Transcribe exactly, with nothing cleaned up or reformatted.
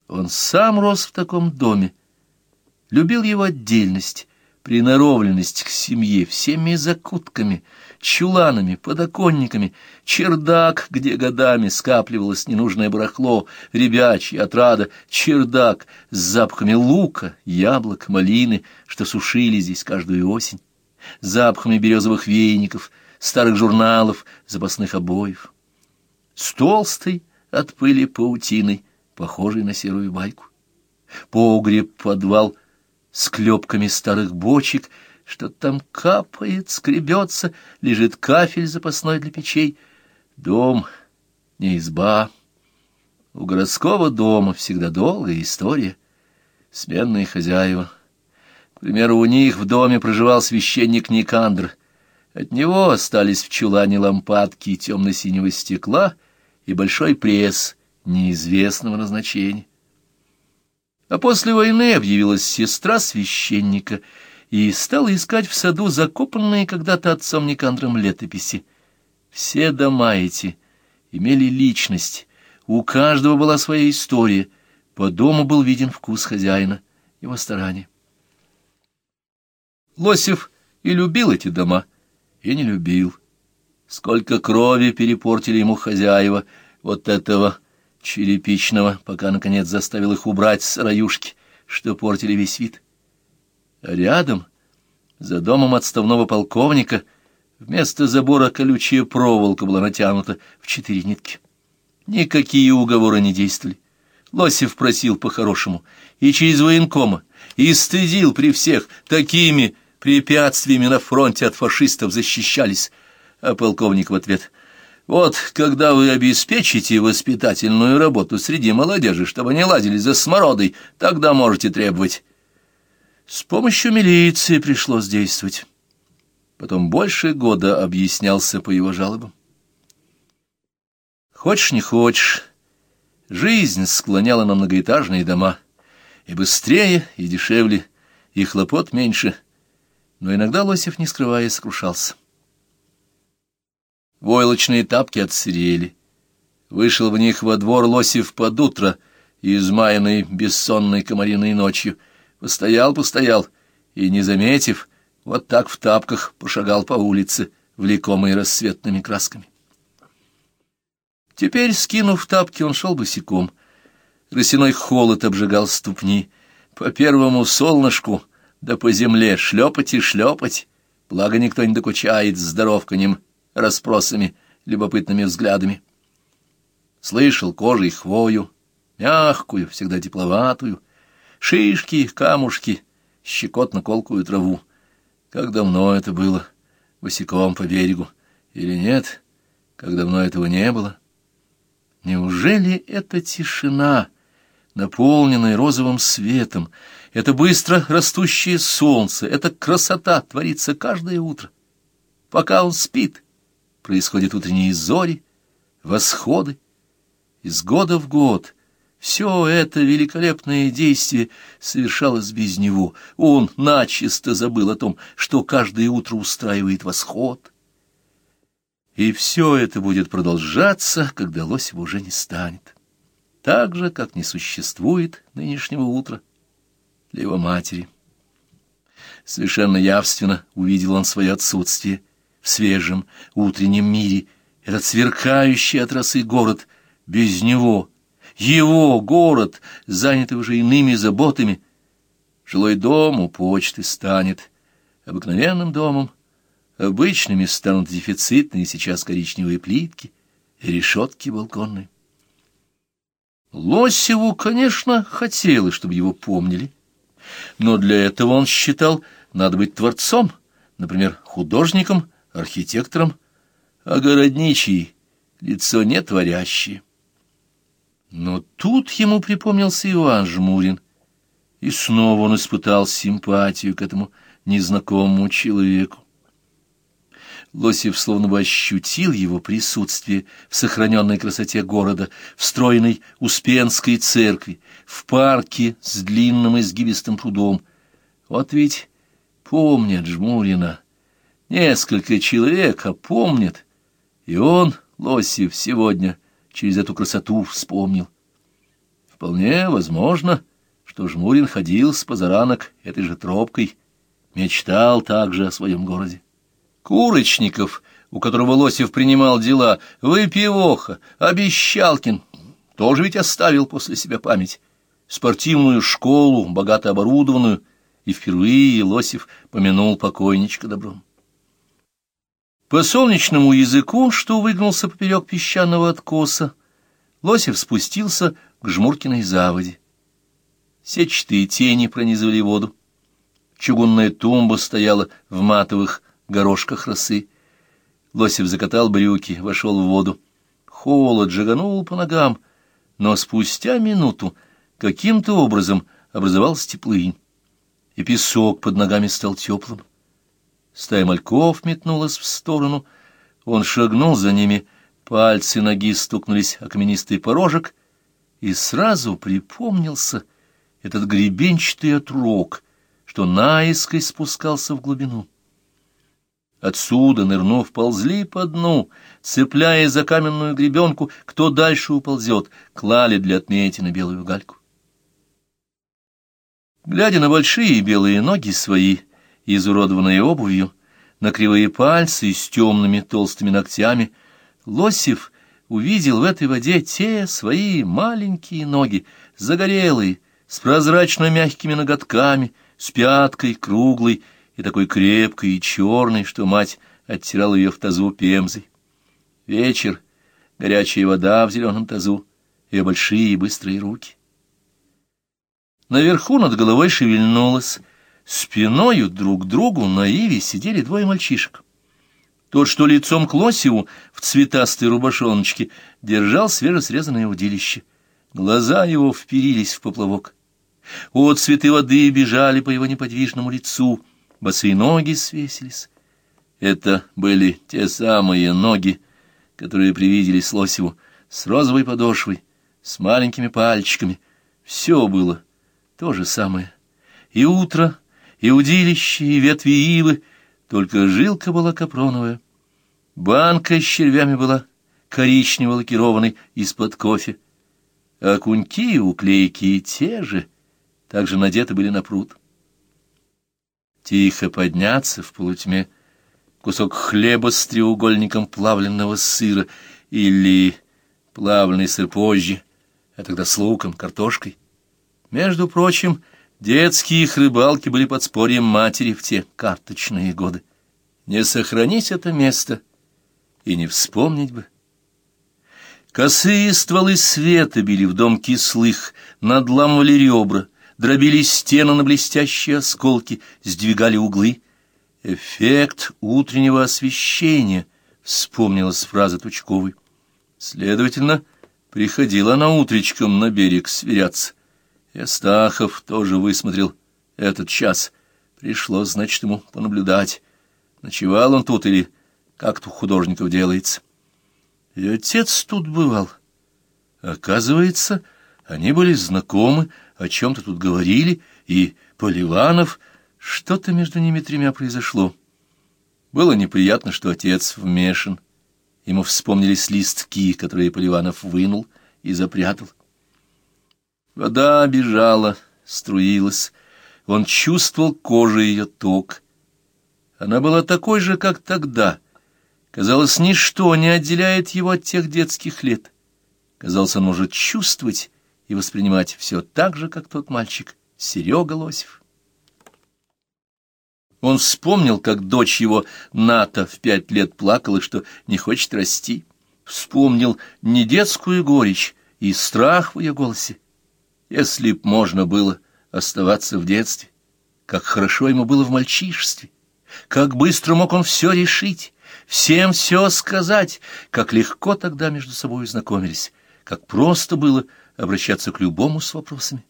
Он сам рос в таком доме, любил его отдельность, приноровленность к семье всеми закутками, чуланами, подоконниками, чердак, где годами скапливалось ненужное барахло, ребячья отрада, чердак с запахами лука, яблок, малины, что сушили здесь каждую осень, запахами березовых веников, старых журналов, запасных обоев, с толстой от пыли паутиной, похожей на серую байку. Погреб, подвал с клепками старых бочек, что там капает, скребется, лежит кафель запасной для печей. Дом, не изба. У городского дома всегда долгая история, сменные хозяева. К примеру, у них в доме проживал священник Никандр. От него остались в чулане лампадки темно-синего стекла и большой пресс неизвестного назначения. А после войны объявилась сестра священника и стала искать в саду закопанные когда-то отцом Никандром летописи. Все дома эти имели личность, у каждого была своя история, по дому был виден вкус хозяина, его старания. Лосев и любил эти дома, и не любил. Сколько крови перепортили ему хозяева вот этого черепичного, пока, наконец, заставил их убрать сыроюшки, что портили весь вид. А рядом, за домом отставного полковника, вместо забора колючая проволока была натянута в четыре нитки. Никакие уговоры не действовали. Лосев просил по-хорошему и через военкома, и стыдил при всех, такими препятствиями на фронте от фашистов защищались. А полковник в ответ: «Вот, когда вы обеспечите воспитательную работу среди молодежи, чтобы они лазили за смородой, тогда можете требовать». С помощью милиции пришлось действовать. Потом больше года объяснялся по его жалобам. Хочешь не хочешь, жизнь склоняла на многоэтажные дома. И быстрее, и дешевле, и хлопот меньше. Но иногда Лосев, не скрываясь, сокрушался. Войлочные тапки отсырели. Вышел в них во двор Лосев под утро, измаянный бессонной комариной ночью. Постоял, постоял, и, не заметив, вот так в тапках пошагал по улице, влекомый рассветными красками. Теперь, скинув тапки, он шел босиком. Росяной холод обжигал ступни. По первому солнышку, да по земле шлепать и шлепать, благо никто не докучает здоровканьем, расспросами, любопытными взглядами. Слышал кожей хвою, мягкую, всегда тепловатую, шишки, камушки, щекотно-колкую траву. Как давно это было, босиком по берегу, или нет, как давно этого не было? Неужели эта тишина, наполненная розовым светом, это быстро растущее солнце, эта красота творится каждое утро? Пока он спит, происходят утренние зори, восходы. Из года в год все это великолепное действие совершалось без него. Он начисто забыл о том, что каждое утро устраивает восход. И все это будет продолжаться, когда Лосева уже не станет. Так же, как не существует нынешнего утра для его матери. Совершенно явственно увидел он свое отсутствие в свежем утреннем мире, этот сверкающий от росы город без него, его город, занятый уже иными заботами. Жилой дом у почты станет обыкновенным домом, обычными станут дефицитные сейчас коричневые плитки и решетки балконные. Лосеву, конечно, хотелось, чтобы его помнили, но для этого он считал, надо быть творцом, например, художником, архитектором, а городничий — лицо нетворящее. Но тут ему припомнился Иван Жмурин, и снова он испытал симпатию к этому незнакомому человеку. Лосев словно бы ощутил его присутствие в сохраненной красоте города, в стройной Успенской церкви, в парке с длинным изгибистым прудом. Вот ведь помнят Жмурина, несколько человек, а помнят, и он, Лосев, сегодня через эту красоту вспомнил. В Вполне возможно, что Жмурин ходил с позаранок этой же тропкой, мечтал также о своем городе. Курочников, у которого Лосев принимал дела, Выпивоха, Обещалкин, тоже ведь оставил после себя память. Спортивную школу, богато оборудованную, и впервые Лосев помянул покойничка добром. По солнечному языку, что выгнулся поперек песчаного откоса, Лосев спустился к Жмуркиной заводе. Сетчатые тени пронизывали воду. Чугунная тумба стояла в матовых горошках росы. Лосев закатал брюки, вошел в воду. Холод жаганул по ногам, но спустя минуту каким-то образом образовалась теплынь, и песок под ногами стал теплым. Стая мальков метнулась в сторону. Он шагнул за ними, пальцы ноги стукнулись о каменистый порожек, и сразу припомнился этот гребенчатый отрог, что наискось спускался в глубину. Отсюда, нырнув, ползли по дну, цепляясь за каменную гребенку, кто дальше уползет, клали для отметины белую гальку. Глядя на большие белые ноги свои, изуродованные обувью, на кривые пальцы с темными толстыми ногтями, Лосев увидел в этой воде те свои маленькие ноги, загорелые, с прозрачно мягкими ноготками, с пяткой круглой и такой крепкой и черной, что мать оттирала ее в тазу пемзой. Вечер, горячая вода в зеленом тазу, ее большие и быстрые руки. Наверху над головой шевельнулась, спиною друг к другу на иве сидели двое мальчишек. Тот, что лицом к Лосеву в цветастой рубашоночке, держал свежесрезанное удилище. Глаза его вперились в поплавок. Отцветы воды бежали по его неподвижному лицу, босые ноги свесились. Это были те самые ноги, которые привиделись Лосеву, с розовой подошвой, с маленькими пальчиками. Все было то же самое. И утро, и удилище, и ветви ивы, только жилка была капроновая. Банка с червями была коричнево лакированной из-под кофе, а окуньки и уклейки те же, также надеты были на пруд. Тихо подняться в полутьме, кусок хлеба с треугольником плавленного сыра или плавленый сыр позже, а тогда с луком, картошкой. Между прочим, детские их рыбалки были подспорьем матери в те карточные годы. Не сохранить это место и не вспомнить бы. Косые стволы света били в дом кислых, надламывали ребра, дробили стену на блестящие осколки, сдвигали углы. «Эффект утреннего освещения», — вспомнилась фраза Тучковой. Следовательно, приходила она утречком на берег сверяться. И Астахов тоже высмотрел этот час. Пришлось, значит, ему понаблюдать, ночевал он тут или как-то у художников делается. И отец тут бывал. Оказывается, они были знакомы, о чем-то тут говорили, и Поливанов, что-то между ними тремя произошло. Было неприятно, что отец вмешан. Ему вспомнились листки, которые Поливанов вынул и запрятал. Вода бежала, струилась. Он чувствовал кожей ее ток. Она была такой же, как тогда. Казалось, ничто не отделяет его от тех детских лет. Казалось, он может чувствовать и воспринимать все так же, как тот мальчик, Серега Лосев. Он вспомнил, как дочь его, Ната, в пять лет плакала, что не хочет расти. Вспомнил не детскую горечь и страх в ее голосе. Если б можно было оставаться в детстве, как хорошо ему было в мальчишестве, как быстро мог он все решить, всем все сказать, как легко тогда между собой знакомились, как просто было обращаться к любому с вопросами.